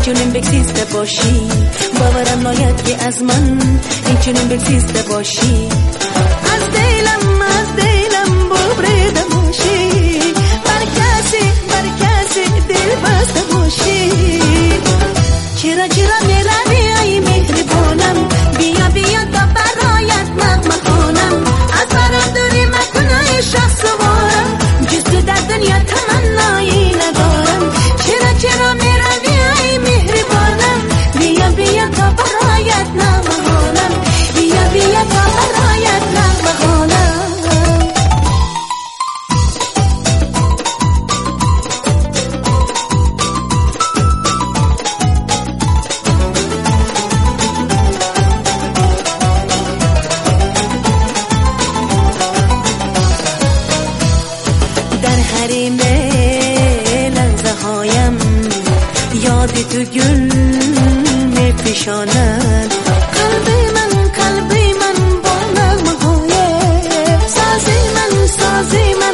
اینچنین بگذیسته باشی، باورم ناید که از من اینچنین بگذیسته باشی. از دیلم ببریده باشی، بر کسی دل بسته باشی. چرا میروی ای مهربانم، بیا تا برایت نغمه خوانم. از برم دوری مکن ای شخص وارم، جز تو در دنیا تمنایی ندارم. چرا میروی ای مهربانم، بیا تا برایت نغمه خوانم. بیا تا برایت نغمه خوانم. یاد تو گل میفشاند قلبی من با نغمه های سازی من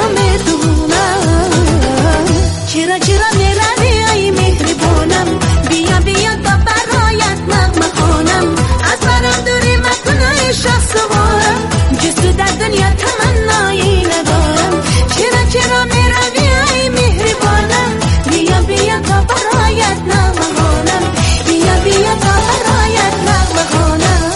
نمیدونم. چرا میروی ای مهربانم، بیا تا برایت نغمه خوانم. از برم دوری مکن ای شخص وارم، جز تو در دنیا تمنایی ندارم. چرا میروی ای مهربانم، بیا تا برایت نغمه خوانم. بیا تا برایت نغمه خوانم.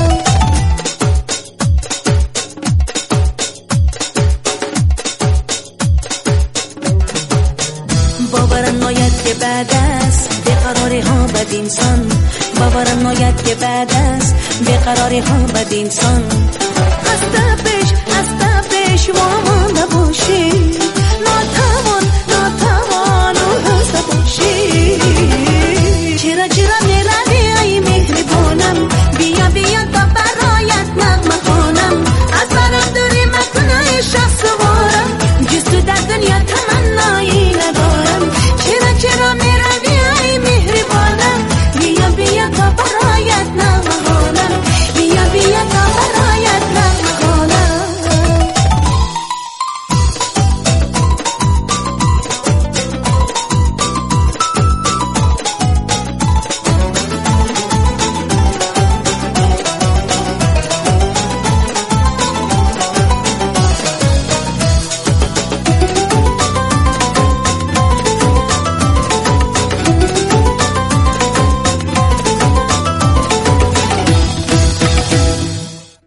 باورم ناید که بعد است بیقراری ها بد انسان، باورم ناید که بعد است بیقراری ها بد انسان. از تپش وامانده باشی،